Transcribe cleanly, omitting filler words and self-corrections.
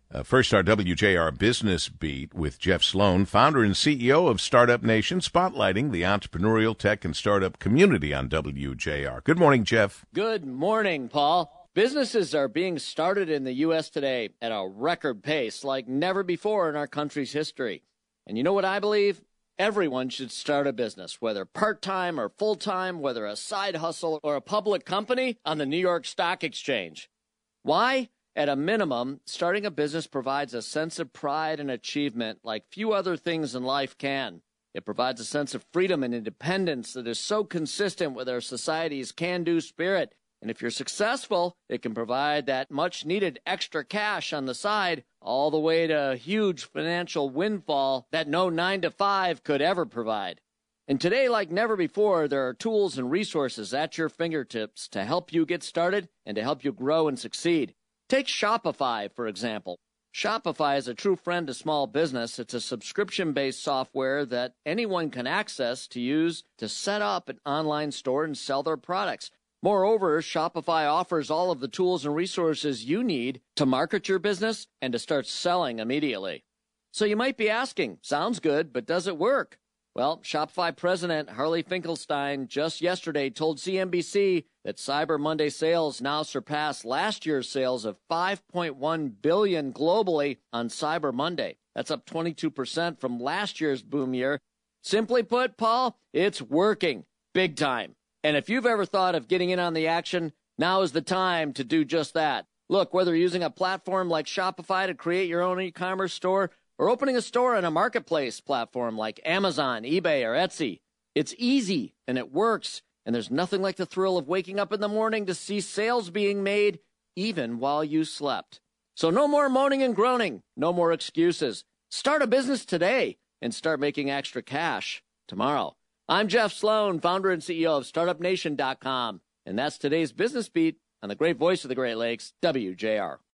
First, our WJR Business Beat with Jeff Sloan, founder and CEO of Startup Nation, spotlighting the entrepreneurial tech and startup community on WJR. Good morning, Jeff. Good morning, Paul. Businesses are being started in the U.S. today at a record pace like never before in our country's history. And you know what I believe? Everyone should start a business, whether part-time or full-time, whether a side hustle or a public company on the New York Stock Exchange. Why? At a minimum, starting a business provides a sense of pride and achievement like few other things in life can. It provides a sense of freedom and independence that is so consistent with our society's can-do spirit. And if you're successful, it can provide that much-needed extra cash on the side, all the way to a huge financial windfall that no 9-to-5 could ever provide. And today, like never before, there are tools and resources at your fingertips to help you get started and to help you grow and succeed. Take Shopify, for example. Shopify is a true friend to small business. It's a subscription-based software that anyone can access to use to set up an online store and sell their products. Moreover, Shopify offers all of the tools and resources you need to market your business and to start selling immediately. So you might be asking, sounds good, but does it work? Well, Shopify president Harley Finkelstein just yesterday told CNBC that Cyber Monday sales now surpass last year's sales of $5.1 billion globally on Cyber Monday. That's up 22% from last year's boom year. Simply put, Paul, it's working big time. And if you've ever thought of getting in on the action, now is the time to do just that. Look, whether you're using a platform like Shopify to create your own e-commerce store or opening a store on a marketplace platform like Amazon, eBay, or Etsy, it's easy and it works. And there's nothing like the thrill of waking up in the morning to see sales being made even while you slept. So no more moaning and groaning. No more excuses. Start a business today and start making extra cash tomorrow. I'm Jeff Sloan, founder and CEO of StartupNation.com. And that's today's Business Beat on the great voice of the Great Lakes, WJR.